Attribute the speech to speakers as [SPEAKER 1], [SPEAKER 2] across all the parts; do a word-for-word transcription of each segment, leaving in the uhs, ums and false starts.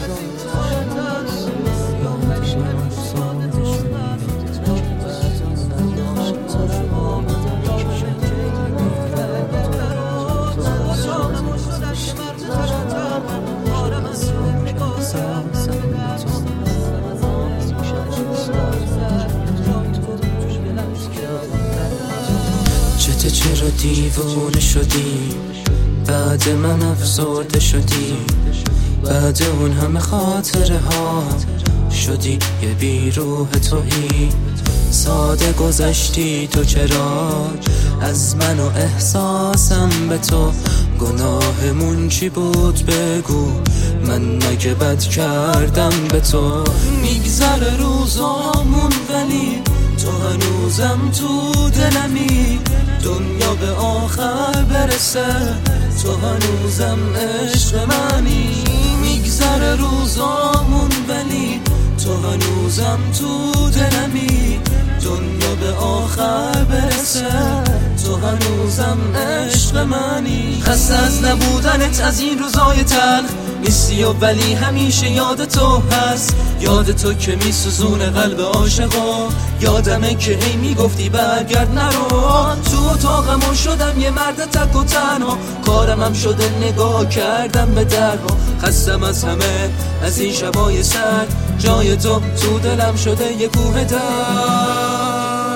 [SPEAKER 1] چته چرا دیوانه شدی بعد من افسرده شدی بعد اون همه خاطره ها شدی یه بیروح توهی ساده گذشتی تو چرا از من و احساسم به تو گناهمون چی بود بگو من مگه بد کردم به تو میگذره روزامون ولی تو هنوزم تو دلمی دنیا به آخر برسه تو هنوزم عشق منی میگذره روزامون ولی تو هنوزم تو دلمی دنیا به آخر برسه تو هنوزم عشق منی خسته از نبودنت از این روزای تلخ نیستی و ولی همیشه یاد تو هست یاد تو که میسوزونه قلب عاشقا یادمه که هی میگفتی برگرد نرو تو اتاقم شدم یه مرد تک و تنها کارم هم شده نگاه کردم به درها خستم از همه از این شبای سر جای تو تو دلم شده یه کوه درد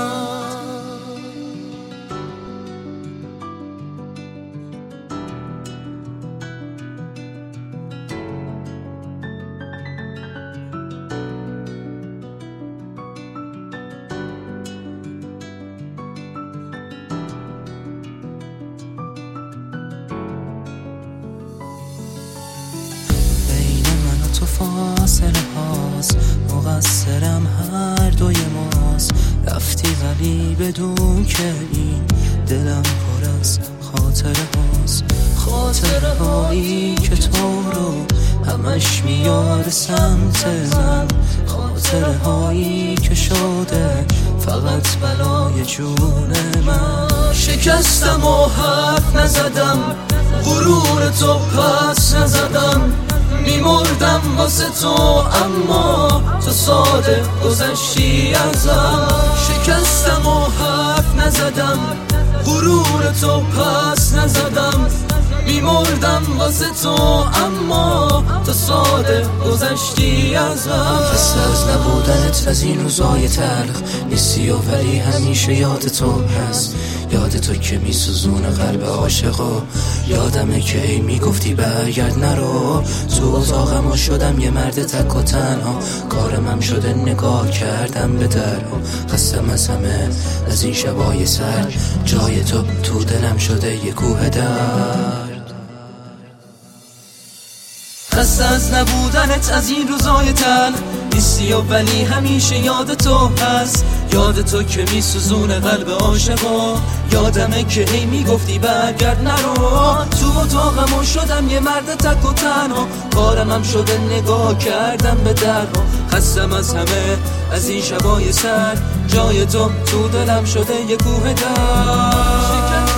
[SPEAKER 1] تو فاصله هاست مقصرم هر دوی ماست رفتی ولی بدون که این دلم پر از خاطره هاست خاطره هایی که تو رو همش میاره سمت من خاطره هایی که شده فقط بلای جون من شکستم و حرف نزدم غرور تو پس نزدم میمردم واسه تو اما تو ساده گذشتی ازم شکستم و حرف نزدم غرور تو پس نزدم میمردم واسه تو اما تو ساده گذشتی ازم خسته از نبودنت از این روزای تلخ نیستی و ولی همیشه یاد تو هست یاد تو که میسوزونه قلب عاشقا یادمه که ای میگفتی برگرد نرو تو اتاقم شدم یه مرد تک و تنها کارم هم شده نگاه کردم به درها خستم از همه از این شبای سر جای تو تو دلم شده یه کوه درد خسته از نبودنت از این روزای تلخ نیستی و ولی همیشه یاد تو هست یاد تو که میسوزونه قلب عاشقا یادمه که هی میگفتی برگرد نرو تو اتاقم شدم یه مرد تک و تنها کارم هم شده نگاه کردم به درها خستم از همه از این شبای سر جای تو تو دلم شده یه کوه درد